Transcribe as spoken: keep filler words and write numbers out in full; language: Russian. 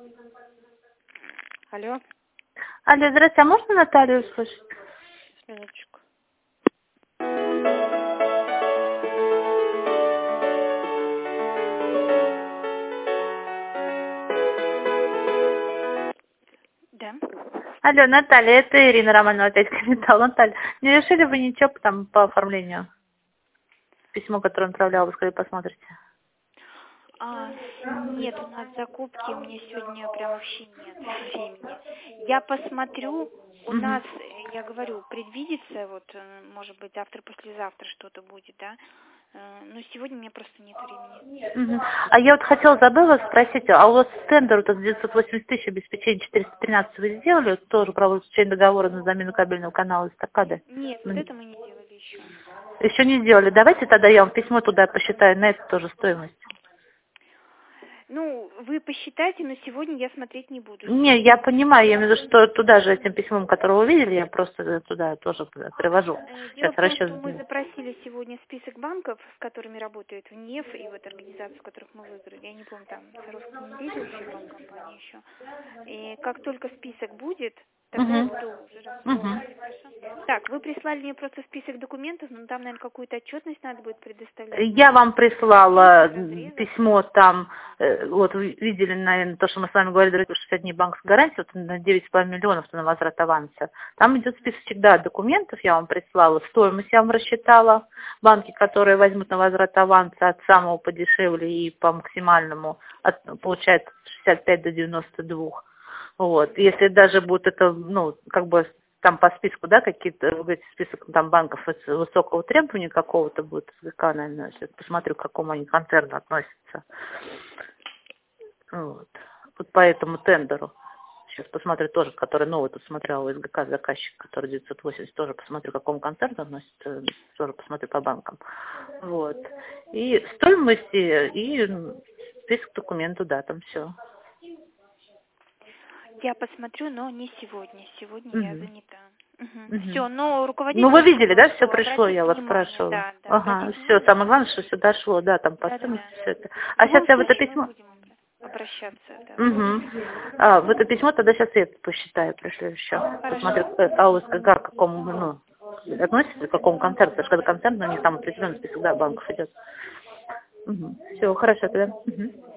Алло. Алло, здравствуйте, а можно Наталью услышать? Минуточку. Да. Алло, Наталья, это Ирина Романова, опять комментал. Наталья, не решили вы ничего там по оформлению? Письмо, которое направляла, вы сказали, посмотрите. А, нет, у нас закупки, у меня сегодня прям вообще нет времени. Я посмотрю, у Угу. нас, я говорю, предвидится, вот, э, может быть, завтра-послезавтра что-то будет, да, Э, но сегодня у меня просто нет времени. Угу. А я вот хотела, забыла спросить, а у вас тендер вот этот девятьсот восемьдесят тысяч обеспечение четыреста тринадцать вы сделали? Тоже проводится заключение договора на замену кабельного канала эстакады? Нет, вот это мы не делали еще. Еще не сделали. Давайте тогда я вам письмо туда посчитаю, на это тоже стоимость. Ну, вы посчитайте, но сегодня я смотреть не буду. Не, я понимаю, я имею в виду, что туда же этим письмом, которое вы видели, я просто туда тоже привожу. Э, Дело Сейчас в том, расчет что мы сделаю. запросили сегодня список банков, с которыми работает ВНЕФ, и вот организации, в которых мы выиграли. Я не помню, там Саровский недельный, по-моему, компания еще. И как только список будет, тогда я Угу. буду уже Угу. рассматривать. Хорошо? Так, вы прислали мне просто список документов, но там, наверное, какую-то отчетность надо будет предоставлять. Я вам прислала Разрезы. письмо, там, э, вот вы видели, наверное, то, что мы с вами говорили, шестьдесят дней банк с гарантией, вот на девять с половиной миллионов на возврат аванса. Там идет списочек, да, документов, я вам прислала, стоимость я вам рассчитала, банки, которые возьмут на возврат аванса от самого подешевле и по максимальному, от, получается, шестьдесят пять до девяноста двух. Вот, если даже будет это, ну, как бы там по списку, да, какие-то, вы говорите, список там банков высокого требования какого-то будет, СГК, наверное, сейчас посмотрю, к какому они концерну относятся. Вот. Вот по этому тендеру. Сейчас посмотрю тоже, который новый тут смотрел у СГК заказчик, который девятьсот восемьдесят, тоже посмотрю, к какому концерну относится, тоже посмотрю по банкам. Вот. И стоимости, и список документов, да, там все. Я посмотрю, но не сегодня. Сегодня Угу. я занята. Угу. Угу. Все, но Ну, руководитель вы уже видели, сказал, да, все что пришло, обратить я вас внимание. спрашивала. Да, да, Ага, обратить все, внимание. самое главное, что все дошло, да, там по Да, да, стоимости да. все это. В А сейчас любом я в это случае мы письмо... будем обра- обращаться. Да. Угу. А, в это письмо тогда сейчас я посчитаю, пришлю еще. Посмотрю, Хорошо. э, а у СКГ к какому, ну, относится, к какому концерту, потому что когда концерт, у них там определенный список, да, банков идет. Угу. Все, хорошо тогда. Угу.